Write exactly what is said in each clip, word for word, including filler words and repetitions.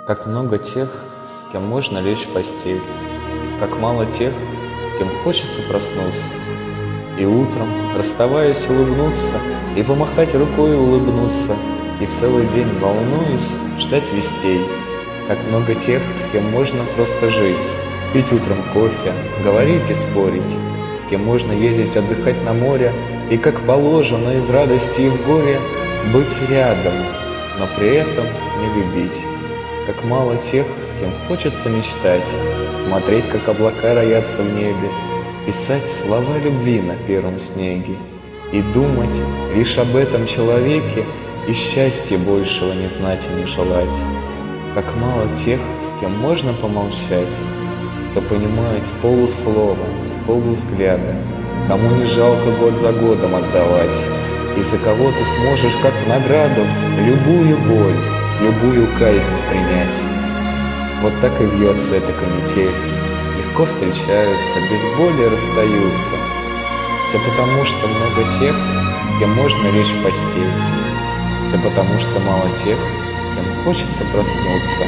Как много тех, с кем можно лечь в постель, как мало тех, с кем хочется проснуться. И утром, расставаясь, улыбнуться, и помахать рукой улыбнуться, и целый день, волнуясь, ждать вестей. Как много тех, с кем можно просто жить, пить утром кофе, говорить и спорить, с кем можно ездить отдыхать на море, и как положено и в радости, и в горе быть рядом, но при этом не любить. Как мало тех, с кем хочется мечтать, смотреть, как облака роятся в небе, писать слова любви на первом снеге и думать лишь об этом человеке и счастья большего не знать и не желать. Как мало тех, с кем можно помолчать, кто понимает с полуслова, с полувзгляда, кому не жалко год за годом отдавать, и за кого ты сможешь, как в награду, любую боль, любую казнь принять. Вот так и вьется эта канитель. Легко встречаются, без боли расстаются. Все потому, что много тех, с кем можно лечь в постель. Все потому, что мало тех, с кем хочется проснуться.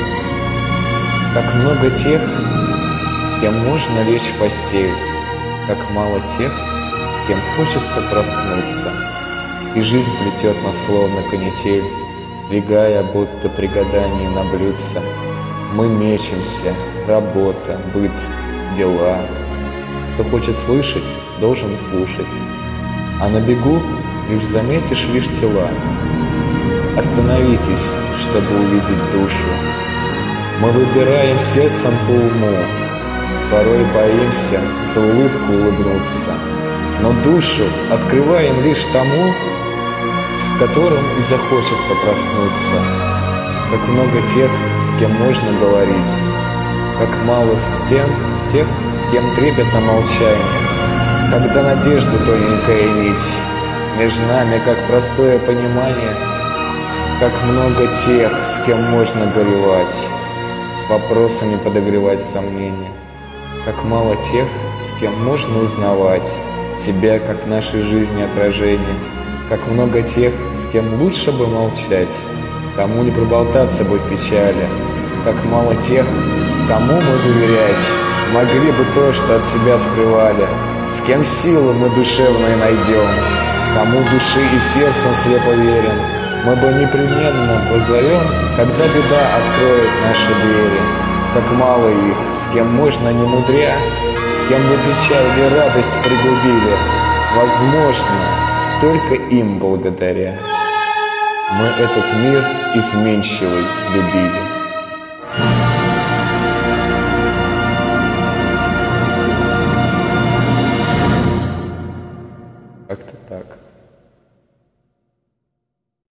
Как много тех, с кем можно лечь в постель. Как мало тех, с кем хочется проснуться. И жизнь плетет нас словно канитель, сдвигая, будто при гадании на блюдце. Мы мечемся, работа, быт, дела. Кто хочет слышать, должен слушать. А на бегу лишь заметишь лишь тела. Остановитесь, чтобы увидеть душу. Мы выбираем сердцем по уму, порой боимся за улыбку улыбнуться, но душу открываем лишь тому, в котором и захочется проснуться. Как много тех, с кем можно говорить, как мало с кем тех, с кем трепетно молчание, когда надежда тоненькая нить между нами, как простое понимание. Как много тех, с кем можно горевать, вопросами подогревать сомнения. Как мало тех, с кем можно узнавать себя, как в нашей жизни отражение. Как много тех, с кем лучше бы молчать, кому не проболтаться бы в печали. Как мало тех, кому мы, доверясь, могли бы то, что от себя скрывали. С кем силы мы душевные найдем, кому души и сердцем слепо верим. Мы бы непременно позовем, когда беда откроет наши двери. Как мало их, с кем можно не мудря, с кем бы печаль и радость пригубили, возможно, только им благодаря мы этот мир изменчивый любили.